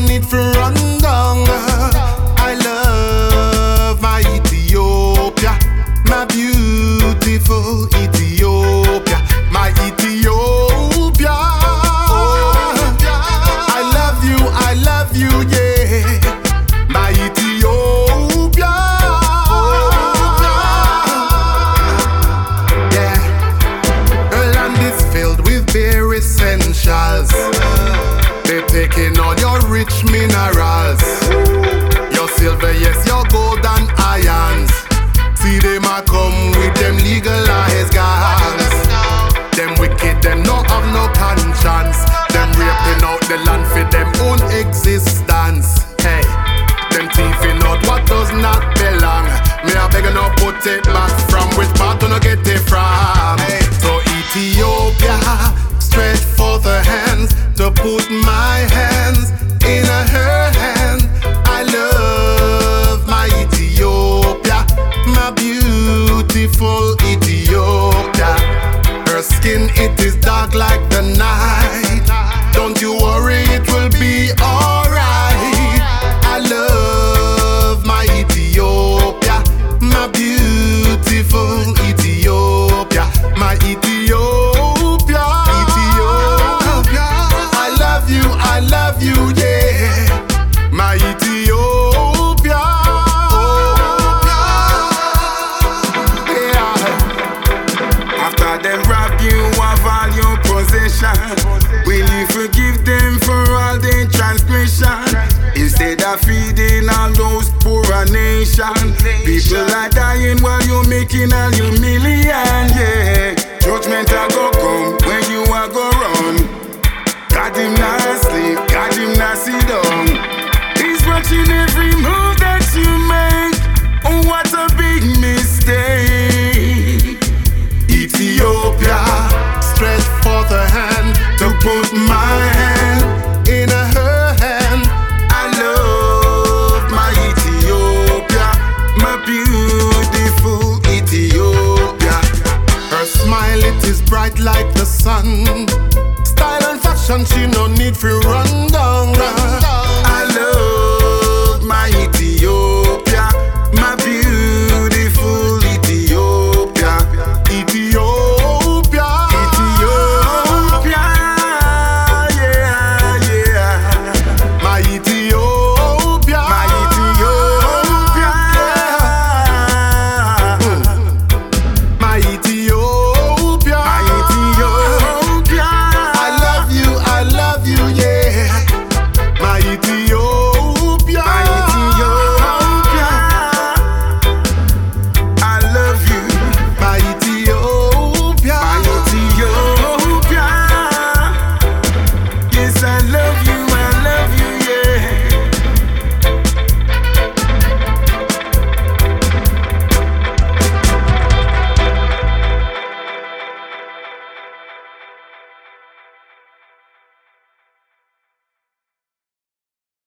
need for run down. I love my Ethiopia, my beautiful Ethiopia, my Ethiopia. I love you, yeah, my Ethiopia. Yeah, her land is filled with bare essentials. They're taking all your rich minerals, your silver, yes, your gold and irons. See them a come with them legalized gangs. Them wicked, them no have no conscience. Them raping out the land for them own existence. Hey, them thieving out what does not belong. Me a begging no put it back from which part to no get it from. Hey, so Ethiopia, stretch forth her hands to put my hands in her hand. I love my Ethiopia, my beautiful Ethiopia. Her skin, it is dark like the night. Don't you worry, it will be alright. I love my Ethiopia, my beautiful Ethiopia, my Ethiopia. Ethiopia, I love you, yeah, my Ethiopia. Yeah. After them rob you of all your possession, will you forgive them for all their transgression? Instead of feeding all those poorer nations, people are dying while you're making all your million. Yeah, judgment a go come when you a go run. God him not sleep, God him not sit down. He's watching every move that you make. Oh, what a big mistake. Ethiopia, stretch forth her hand to put my hand in her hand. I love my Ethiopia, my beautiful Ethiopia. Her smile, it is bright like the sun. Style and fashion, she no need for run down. I love